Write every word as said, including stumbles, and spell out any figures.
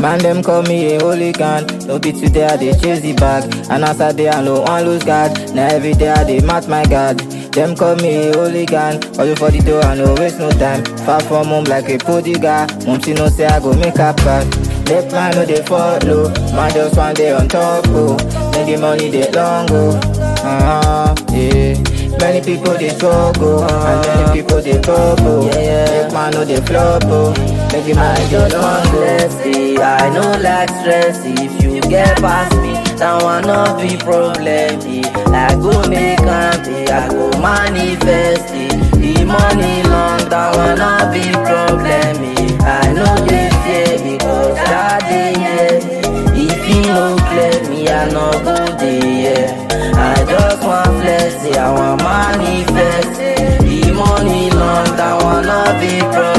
Man, them call me a hooligan. No be today I dey chase the bag, and as I dey I no one lose guard. Now every day I dey match my guard. Them call me a hooligan. All for the door I no waste no time. Far from home like a prodigal. Mom she no say I go make her back. Make man no dey follow. Man just one day on top oh. Make the money dey long go. Uh-huh, yeah. Many people they struggle, and many people they trouble. Yeah, yeah. Make man know they flop, oh. Make the man just want blessing. I know like stress. If you get past me, that one not be problem. eh. I go make am, I go manifest it. The money long, that one not be problem. eh. I know they fear because that day, yeah. If you no clear me, I no go there. I just want flex, I want manifest. The money long, that one not be problem.